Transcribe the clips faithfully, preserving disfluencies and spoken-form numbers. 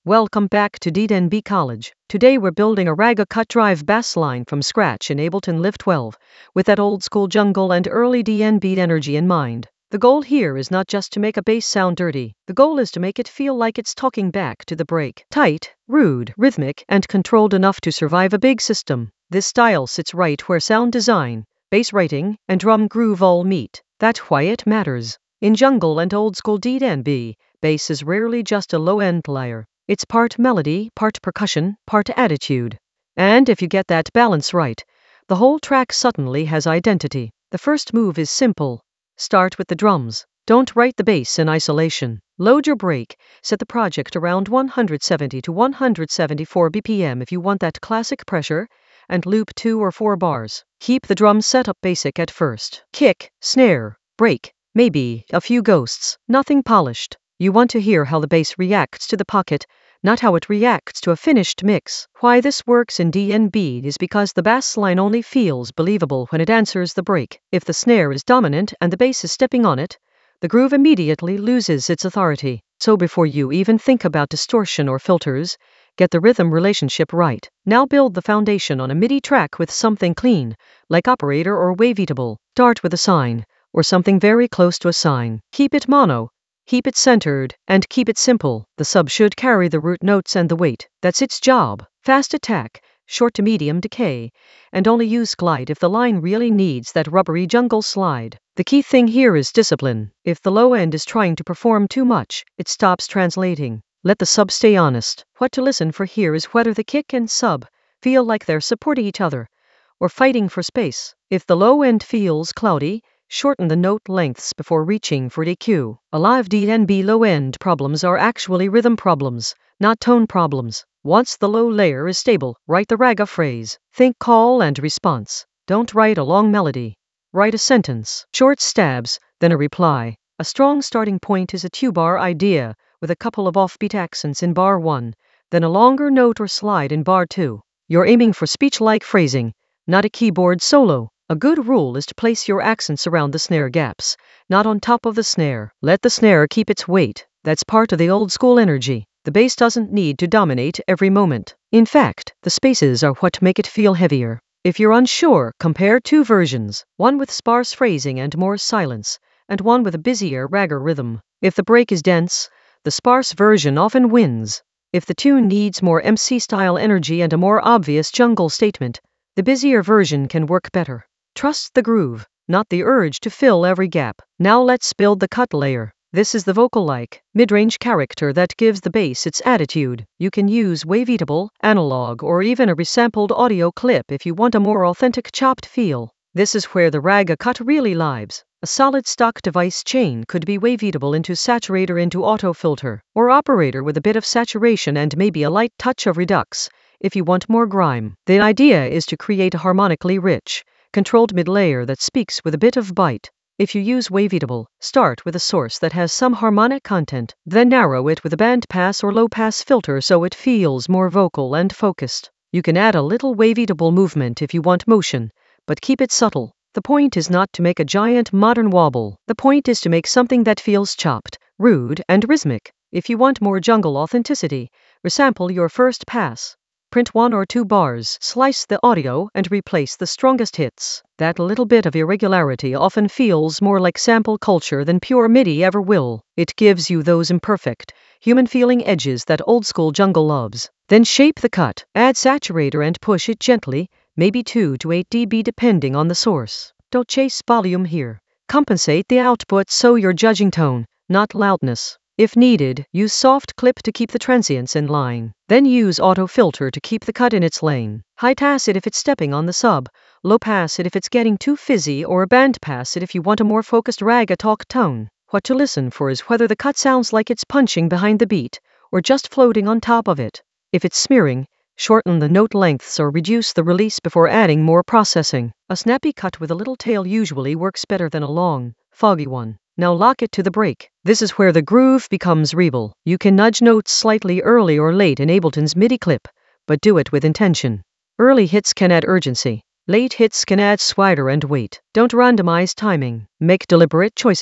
Welcome back to D N B College. Today we're building a Raga cut drive bass line from scratch in Ableton Live twelve, with that old school jungle and early D N B energy in mind. The goal here is not just to make a bass sound dirty, the goal is to make it feel like it's talking back to the break. Tight, rude, rhythmic, and controlled enough to survive a big system. This style sits right where sound design, bass writing, and drum groove all meet. That's why it matters. In jungle and old school D N B, bass is rarely just a low-end layer. It's part melody, part percussion, part attitude. And if you get that balance right, the whole track suddenly has identity. The first move is simple. Start with the drums. Don't write the bass in isolation. Load your break. Set the project around one hundred seventy to one hundred seventy-four B P M if you want that classic pressure, and loop two or four bars. Keep the drum setup basic at first. Kick, snare, break, maybe a few ghosts. Nothing polished. You want to hear how the bass reacts to the pocket, not how it reacts to a finished mix. Why this works in D N B is because the bass line only feels believable when it answers the break. If the snare is dominant and the bass is stepping on it, the groove immediately loses its authority. So before you even think about distortion or filters, get the rhythm relationship right. Now build the foundation on a MIDI track with something clean, like Operator or Waveatable. Start with a sine, or something very close to a sine. Keep it mono. Keep it centered, and keep it simple. The sub should carry the root notes and the weight. That's its job. Fast attack, short to medium decay, and only use glide if the line really needs that rubbery jungle slide. The key thing here is discipline. If the low end is trying to perform too much, it stops translating. Let the sub stay honest. What to listen for here is whether the kick and sub feel like they're supporting each other, or fighting for space. If the low end feels cloudy, shorten the note lengths before reaching for the E Q. A live D N B low-end problems are actually rhythm problems, not tone problems. Once the low layer is stable, write the raga phrase. Think call and response. Don't write a long melody. Write a sentence. Short stabs, then a reply. A strong starting point is a two-bar idea, with a couple of offbeat accents in bar one, then a longer note or slide in bar two. You're aiming for speech-like phrasing, not a keyboard solo. A good rule is to place your accents around the snare gaps, not on top of the snare. Let the snare keep its weight. That's part of the old school energy. The bass doesn't need to dominate every moment. In fact, the spaces are what make it feel heavier. If you're unsure, compare two versions, one with sparse phrasing and more silence, and one with a busier raga rhythm. If the break is dense, the sparse version often wins. If the tune needs more M C-style energy and a more obvious jungle statement, the busier version can work better. Trust the groove, not the urge to fill every gap. Now let's build the cut layer. This is the vocal-like, mid-range character that gives the bass its attitude. You can use Waveatable, analog, or even a resampled audio clip if you want a more authentic chopped feel. This is where the raga cut really lives. A solid stock device chain could be Waveatable into saturator into auto filter, or Operator with a bit of saturation and maybe a light touch of redux, if you want more grime. The idea is to create a harmonically rich, controlled mid-layer that speaks with a bit of bite. If you use Waveatable, start with a source that has some harmonic content, then narrow it with a bandpass or low-pass filter so it feels more vocal and focused. You can add a little Waveatable movement if you want motion, but keep it subtle. The point is not to make a giant modern wobble. The point is to make something that feels chopped, rude, and rhythmic. If you want more jungle authenticity, resample your first pass. Print one or two bars, slice the audio, and replace the strongest hits. That little bit of irregularity often feels more like sample culture than pure MIDI ever will. It gives you those imperfect, human-feeling edges that old-school jungle loves. Then shape the cut. Add saturator and push it gently, maybe two to eight decibels depending on the source. Don't chase volume here. Compensate the output so you're judging tone, not loudness. If needed, use soft clip to keep the transients in line. Then use auto filter to keep the cut in its lane. High pass it if it's stepping on the sub, low pass it if it's getting too fizzy, or band pass it if you want a more focused raga talk tone. What to listen for is whether the cut sounds like it's punching behind the beat, or just floating on top of it. If it's smearing, shorten the note lengths or reduce the release before adding more processing. A snappy cut with a little tail usually works better than a long, foggy one. Now lock it to the break. This is where the groove becomes real. You can nudge notes slightly early or late in Ableton's MIDI clip, but do it with intention. Early hits can add urgency. Late hits can add swagger and weight. Don't randomize timing. Make deliberate choices.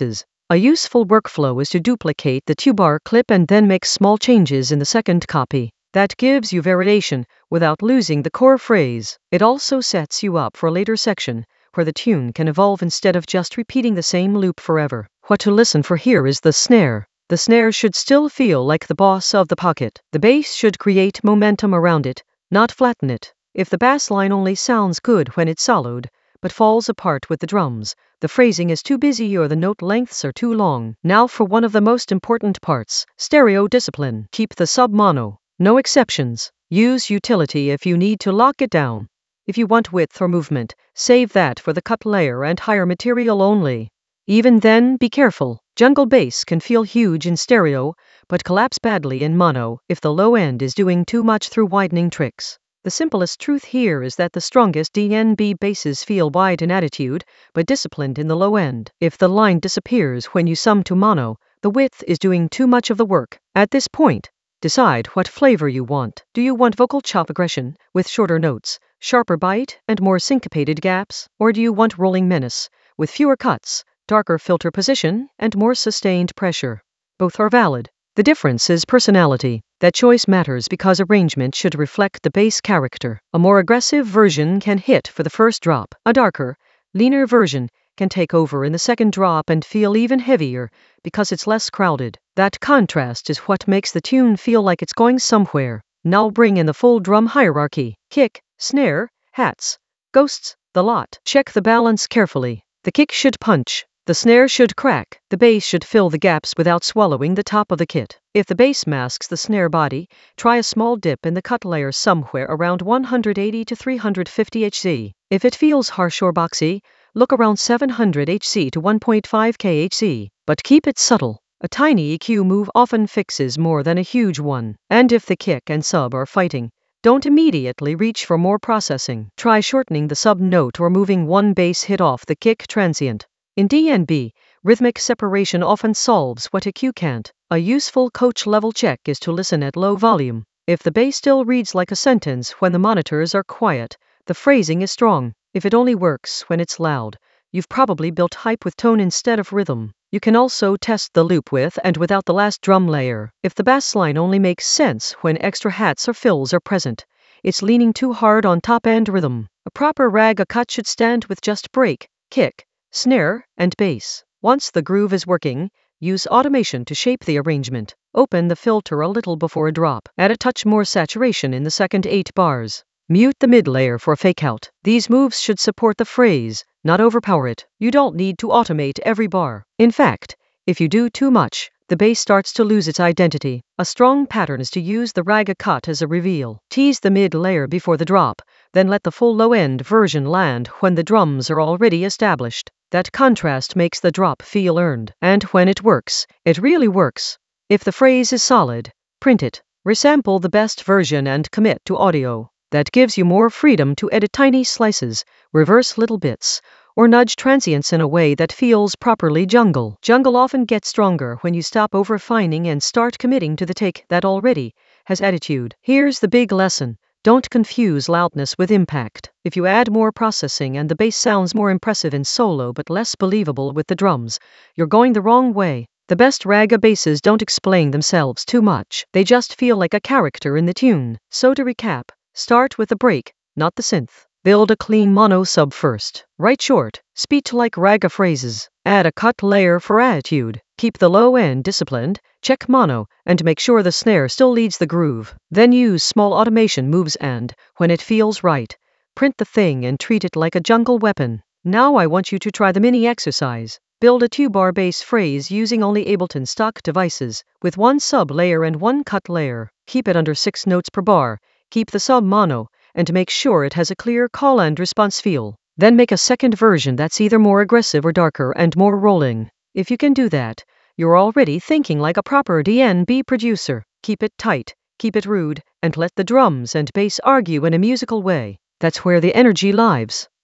A useful workflow is to duplicate the two-bar clip and then make small changes in the second copy. That gives you variation without losing the core phrase. It also sets you up for a later section where the tune can evolve instead of just repeating the same loop forever. What to listen for here is the snare. The snare should still feel like the boss of the pocket. The bass should create momentum around it, not flatten it. If the bass line only sounds good when it's soloed, but falls apart with the drums, the phrasing is too busy or the note lengths are too long. Now for one of the most important parts, stereo discipline. Keep the sub mono. No exceptions. Use utility if you need to lock it down. If you want width or movement, save that for the cut layer and higher material only. Even then, be careful. Jungle bass can feel huge in stereo, but collapse badly in mono if the low end is doing too much through widening tricks. The simplest truth here is that the strongest D N B basses feel wide in attitude, but disciplined in the low end. If the line disappears when you sum to mono, the width is doing too much of the work. At this point, decide what flavor you want. Do you want vocal chop aggression, with shorter notes, sharper bite, and more syncopated gaps? Or do you want rolling menace, with fewer cuts, darker filter position, and more sustained pressure? Both are valid. The difference is personality. That choice matters because arrangement should reflect the bass character. A more aggressive version can hit for the first drop. A darker, leaner version can take over in the second drop and feel even heavier because it's less crowded. That contrast is what makes the tune feel like it's going somewhere. Now bring in the full drum hierarchy. Kick, snare, hats, ghosts, the lot. Check the balance carefully. The kick should punch. The snare should crack. The bass should fill the gaps without swallowing the top of the kit. If the bass masks the snare body, try a small dip in the cut layer somewhere around one hundred eighty to three hundred fifty hertz. If it feels harsh or boxy, look around seven hundred hertz to one point five kilohertz, but keep it subtle. A tiny E Q move often fixes more than a huge one. And if the kick and sub are fighting, don't immediately reach for more processing. Try shortening the sub note or moving one bass hit off the kick transient. In D N B, rhythmic separation often solves what E Q can't. A useful coach-level check is to listen at low volume. If the bass still reads like a sentence when the monitors are quiet, the phrasing is strong. If it only works when it's loud, you've probably built hype with tone instead of rhythm. You can also test the loop with and without the last drum layer. If the bass line only makes sense when extra hats or fills are present, it's leaning too hard on top-end rhythm. A proper raga cut should stand with just break, kick, snare, and bass. Once the groove is working, use automation to shape the arrangement. Open the filter a little before a drop. Add a touch more saturation in the second eight bars. Mute the mid layer for fake out. These moves should support the phrase, not overpower it. You don't need to automate every bar. In fact, if you do too much, the bass starts to lose its identity. A strong pattern is to use the raga cut as a reveal. Tease the mid layer before the drop, then let the full low-end version land when the drums are already established. That contrast makes the drop feel earned. And when it works, it really works. If the phrase is solid, print it. Resample the best version and commit to audio. That gives you more freedom to edit tiny slices, reverse little bits, or nudge transients in a way that feels properly jungle. Jungle often gets stronger when you stop over-refining and start committing to the take that already has attitude. Here's the big lesson. Don't confuse loudness with impact. If you add more processing and the bass sounds more impressive in solo but less believable with the drums, you're going the wrong way. The best raga basses don't explain themselves too much. They just feel like a character in the tune. So to recap, start with the break, not the synth. Build a clean mono sub first. Write short, speech-like raga phrases. Add a cut layer for attitude. Keep the low end disciplined, check mono, and make sure the snare still leads the groove. Then use small automation moves and, when it feels right, print the thing and treat it like a jungle weapon. Now I want you to try the mini exercise. Build a two-bar bass phrase using only Ableton stock devices, with one sub layer and one cut layer. Keep it under six notes per bar. Keep the sub mono, and make sure it has a clear call and response feel. Then make a second version that's either more aggressive or darker and more rolling. If you can do that, you're already thinking like a proper D N B producer. Keep it tight, keep it rude, and let the drums and bass argue in a musical way. That's where the energy lives.